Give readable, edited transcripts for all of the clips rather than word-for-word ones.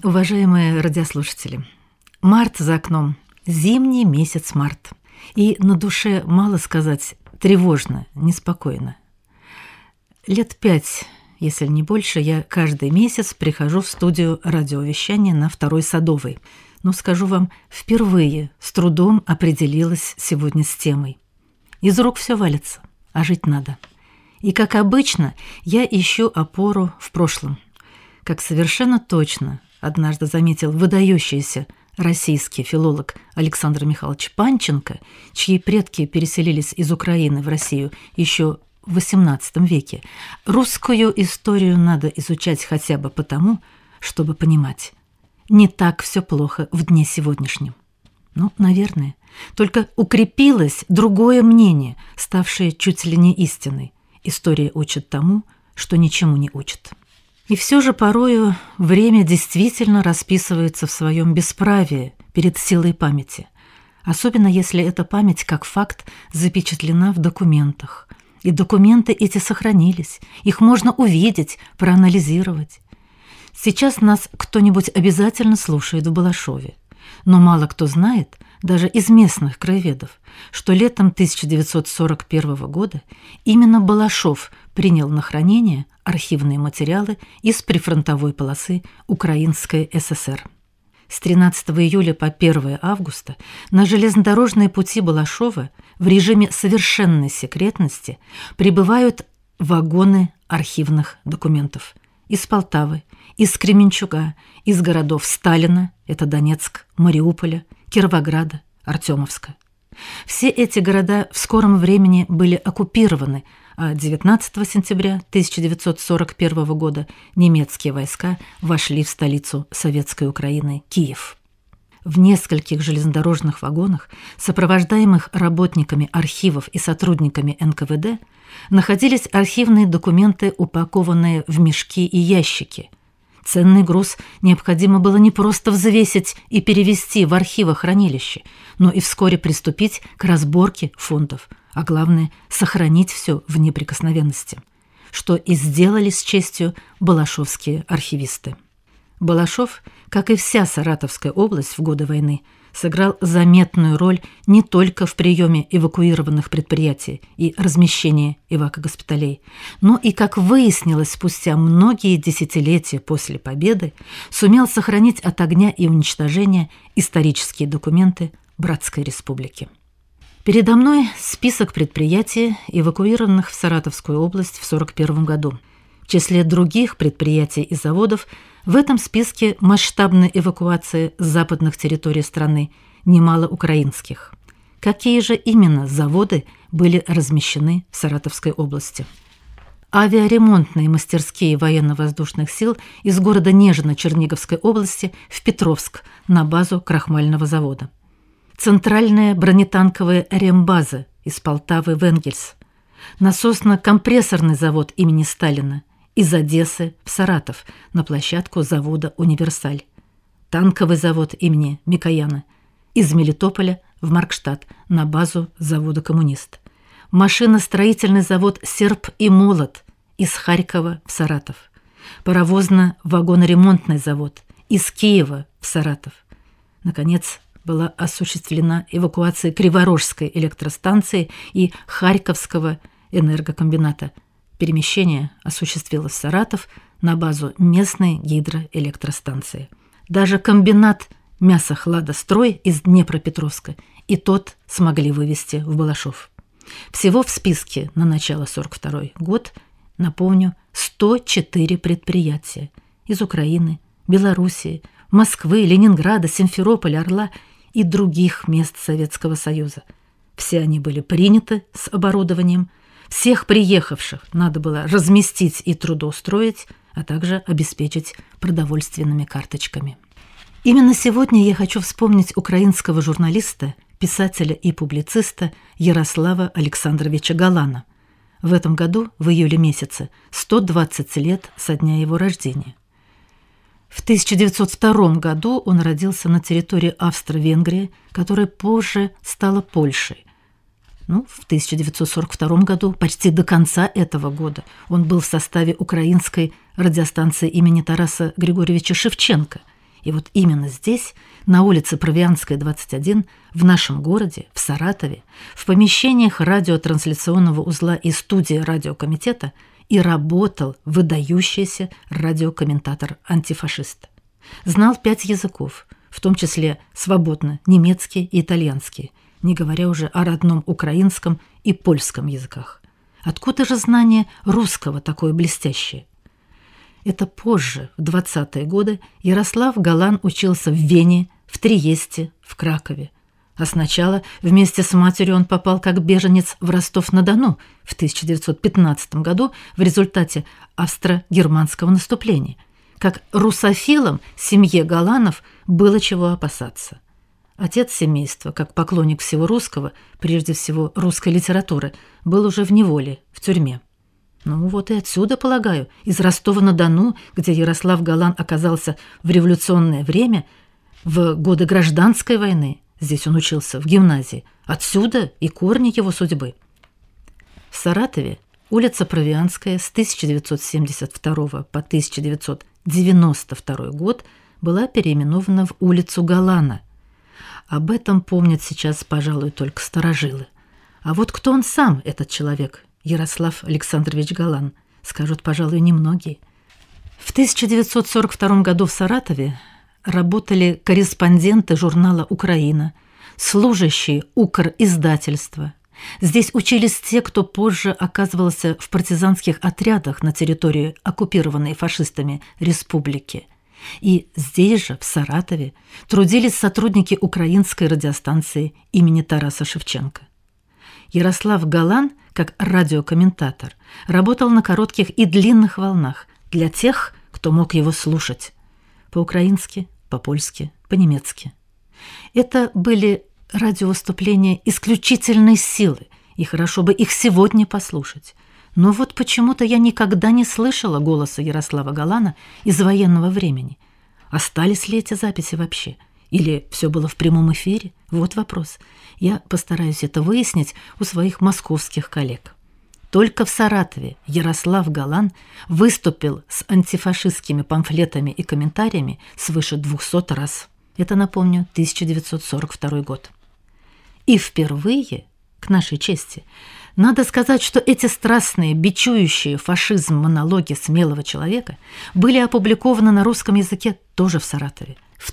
Уважаемые радиослушатели, март за окном, зимний месяц март. И на душе, мало сказать, тревожно, неспокойно. Лет 5, если не больше, я каждый месяц прихожу в студию радиовещания на Второй Садовой. Но скажу вам, впервые с трудом определилась сегодня с темой. Из рук все валится, а жить надо. И, как обычно, я ищу опору в прошлом. Как совершенно точно однажды заметил выдающийся российский филолог Александр Михайлович Панченко, чьи предки переселились из Украины в Россию еще в XVIII веке, русскую историю надо изучать хотя бы потому, чтобы понимать, не так все плохо в дне сегодняшнем. Наверное. Только укрепилось другое мнение, ставшее чуть ли не истиной. История учит тому, что ничему не учит. И все же порою время действительно расписывается в своем бесправии перед силой памяти, особенно если эта память как факт запечатлена в документах. И документы эти сохранились, их можно увидеть, проанализировать. Сейчас нас кто-нибудь обязательно слушает в Балашове, но мало кто знает, даже из местных краеведов, что летом 1941 года именно Балашов принял на хранение архивные материалы из прифронтовой полосы Украинской ССР. С 13 июля по 1 августа на железнодорожные пути Балашова в режиме совершенной секретности прибывают вагоны архивных документов из Полтавы, из Кременчуга, из городов Сталина, это Донецк, Мариуполя, Кировограда, Артемовска. Все эти города в скором времени были оккупированы, а 19 сентября 1941 года немецкие войска вошли в столицу Советской Украины – Киев. В нескольких железнодорожных вагонах, сопровождаемых работниками архивов и сотрудниками НКВД, находились архивные документы, упакованные в мешки и ящики. Ценный груз необходимо было не просто взвесить и перевести в архивохранилище, но и вскоре приступить к разборке фондов, а главное – сохранить все в неприкосновенности, что и сделали с честью балашовские архивисты. Балашов, как и вся Саратовская область в годы войны, сыграл заметную роль не только в приеме эвакуированных предприятий и размещении эвакогоспиталей, но и, как выяснилось спустя многие десятилетия после победы, сумел сохранить от огня и уничтожения исторические документы Братской Республики. Передо мной список предприятий, эвакуированных в Саратовскую область в 1941 году. В числе других предприятий и заводов в этом списке масштабной эвакуации с западных территорий страны немало украинских. Какие же именно заводы были размещены в Саратовской области? Авиаремонтные мастерские военно-воздушных сил из города Нежино Черниговской области в Петровск на базу крахмального завода. Центральная бронетанковая рембаза из Полтавы в Энгельс. Насосно-компрессорный завод имени Сталина из Одессы в Саратов на площадку завода «Универсаль». Танковый завод имени Микояна из Мелитополя в Маркштадт на базу завода «Коммунист». Машиностроительный завод «Серп и молот» из Харькова в Саратов. Паровозно-вагоноремонтный завод из Киева в Саратов. Наконец, была осуществлена эвакуация Криворожской электростанции и Харьковского энергокомбината. Перемещение осуществилось в Саратов на базу местной гидроэлектростанции. Даже комбинат мясохладострой из Днепропетровска и тот смогли вывести в Балашов. Всего в списке на начало 1942 год, напомню, 104 предприятия из Украины, Белоруссии, Москвы, Ленинграда, Симферополя, Орла и других мест Советского Союза. Все они были приняты с оборудованием. Всех приехавших надо было разместить и трудоустроить, а также обеспечить продовольственными карточками. Именно сегодня я хочу вспомнить украинского журналиста, писателя и публициста Ярослава Александровича Галана. В этом году, в июле месяце, 120 лет со дня его рождения. В 1902 году он родился на территории Австро-Венгрии, которая позже стала Польшей. В 1942 году, почти до конца этого года, он был в составе украинской радиостанции имени Тараса Григорьевича Шевченко И вот именно здесь, на улице Провианская, 21, в нашем городе, в Саратове, в помещениях радиотрансляционного узла и студии радиокомитета и работал выдающийся радиокомментатор-антифашист. Знал 5 языков, в том числе свободно немецкий и итальянский, не говоря уже о родном украинском и польском языках. Откуда же знание русского такое блестящее? Это позже, в 20-е годы, Ярослав Галан учился в Вене, в Триесте, в Кракове. А сначала вместе с матерью он попал как беженец в Ростов-на-Дону в 1915 году в результате австро-германского наступления. Как русофилам семье Галанов было чего опасаться. Отец семейства, как поклонник всего русского, прежде всего русской литературы, был уже в неволе, в тюрьме. Ну вот и отсюда, полагаю, из Ростова-на-Дону, где Ярослав Галан оказался в революционное время, в годы гражданской войны, здесь он учился в гимназии, отсюда и корни его судьбы. В Саратове улица Провианская с 1972 по 1992 год была переименована в улицу Галана. Об этом помнят сейчас, пожалуй, только старожилы. А вот кто он сам, этот человек, Ярослав Александрович Галан, скажут, пожалуй, немногие. В 1942 году в Саратове работали корреспонденты журнала «Украина», служащие Укриздательства. Здесь учились те, кто позже оказывался в партизанских отрядах на территории оккупированной фашистами республики. И здесь же, в Саратове, трудились сотрудники украинской радиостанции имени Тараса Шевченко. Ярослав Галан, как радиокомментатор, работал на коротких и длинных волнах для тех, кто мог его слушать. По-украински, по-польски, по-немецки. Это были радиовыступления исключительной силы, и хорошо бы их сегодня послушать. Но вот почему-то я никогда не слышала голоса Ярослава Галана из военного времени. Остались ли эти записи вообще? Или все было в прямом эфире? Вот вопрос. Я постараюсь это выяснить у своих московских коллег. Только в Саратове Ярослав Галан выступил с антифашистскими памфлетами и комментариями свыше 200 раз. Это, напомню, 1942 год. И впервые, к нашей чести, надо сказать, что эти страстные, бичующие фашизм монологи смелого человека были опубликованы на русском языке тоже в Саратове в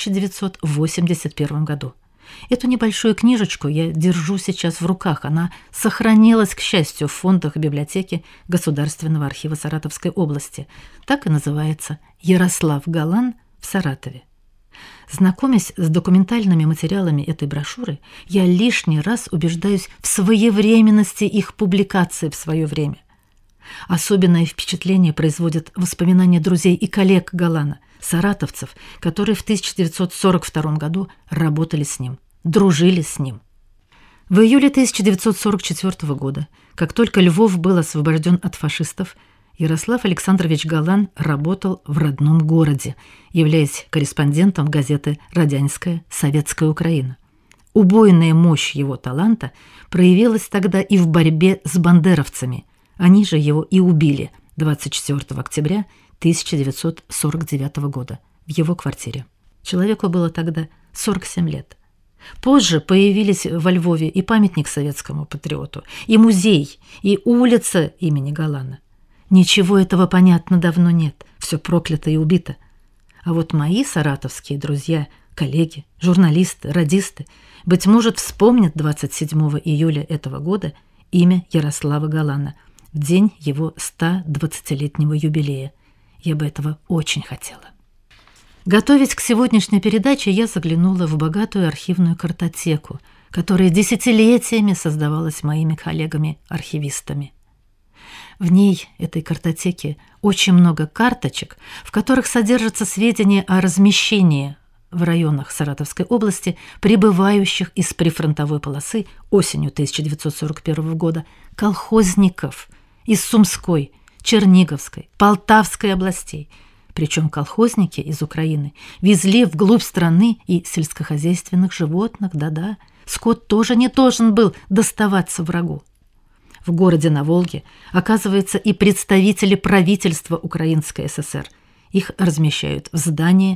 1981 году. Эту небольшую книжечку я держу сейчас в руках. Она сохранилась, к счастью, в фондах библиотеки Государственного архива Саратовской области. Так и называется «Ярослав Галан в Саратове». Знакомясь с документальными материалами этой брошюры, я лишний раз убеждаюсь в своевременности их публикации в свое время. Особенное впечатление производят воспоминания друзей и коллег Галана, саратовцев, которые в 1942 году работали с ним, дружили с ним. В июле 1944 года, как только Львов был освобожден от фашистов, Ярослав Александрович Галан работал в родном городе, являясь корреспондентом газеты «Радянская Советская Украина». Убойная мощь его таланта проявилась тогда и в борьбе с бандеровцами. Они же его и убили 24 октября 1949 года в его квартире. Человеку было тогда 47 лет. Позже появились во Львове и памятник советскому патриоту, и музей, и улица имени Галана. Ничего этого, понятно, давно нет. Все проклято и убито. А вот мои саратовские друзья, коллеги, журналисты, радисты, быть может, вспомнят 27 июля этого года имя Ярослава Галана в день его 120-летнего юбилея. Я бы этого очень хотела. Готовясь к сегодняшней передаче, я заглянула в богатую архивную картотеку, которая десятилетиями создавалась моими коллегами-архивистами. В ней, этой картотеке, очень много карточек, в которых содержатся сведения о размещении в районах Саратовской области прибывающих из прифронтовой полосы осенью 1941 года колхозников из Сумской, Черниговской, Полтавской областей. Причем колхозники из Украины везли вглубь страны и сельскохозяйственных животных, да-да, скот тоже не должен был доставаться врагу. В городе на Волге, оказывается, и представители правительства Украинской ССР. Их размещают в здании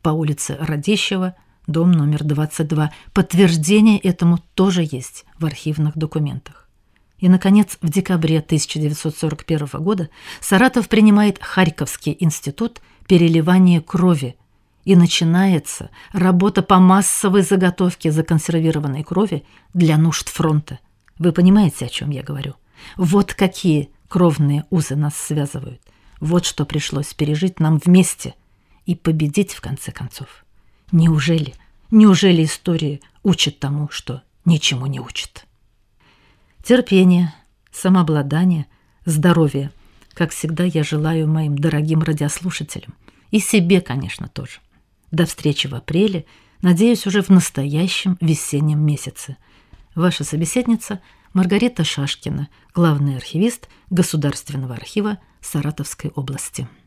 по улице Радищева, дом номер 22. Подтверждение этому тоже есть в архивных документах. И, наконец, в декабре 1941 года Саратов принимает Харьковский институт переливания крови, и начинается работа по массовой заготовке законсервированной крови для нужд фронта. Вы понимаете, о чем я говорю? Вот какие кровные узы нас связывают. Вот что пришлось пережить нам вместе и победить в конце концов. Неужели история учит тому, что ничему не учит? Терпение, самообладание, здоровье. Как всегда, я желаю моим дорогим радиослушателям. И себе, конечно, тоже. До встречи в апреле. Надеюсь, уже в настоящем весеннем месяце. Ваша собеседница Маргарита Шашкина, главный архивист Государственного архива Саратовской области.